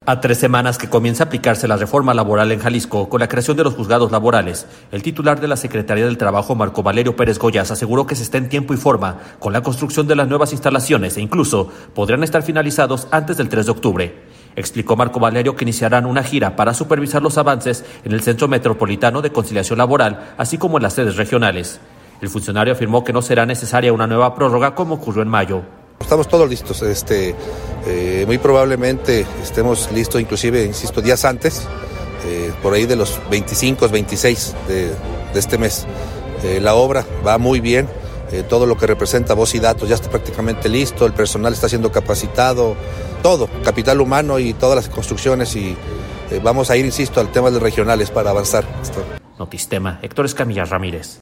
A 3 semanas que comienza a aplicarse la reforma laboral en Jalisco con la creación de los juzgados laborales, el titular de la Secretaría del Trabajo, Marco Valerio Pérez Goyas, aseguró que se está en tiempo y forma con la construcción de las nuevas instalaciones e incluso podrían estar finalizados antes del 3 de octubre. Explicó Marco Valerio que iniciarán una gira para supervisar los avances en el Centro Metropolitano de Conciliación Laboral, así como en las sedes regionales. El funcionario afirmó que no será necesaria una nueva prórroga como ocurrió en mayo. Estamos todos listos, muy probablemente estemos listos, inclusive, insisto, días antes, por ahí de los 25, 26 de este mes. La obra va muy bien, todo lo que representa voz y datos ya está prácticamente listo, el personal está siendo capacitado, todo, capital humano y todas las construcciones y vamos a ir, insisto, al tema de regionales para avanzar. Notistema, Héctor Escamilla Ramírez.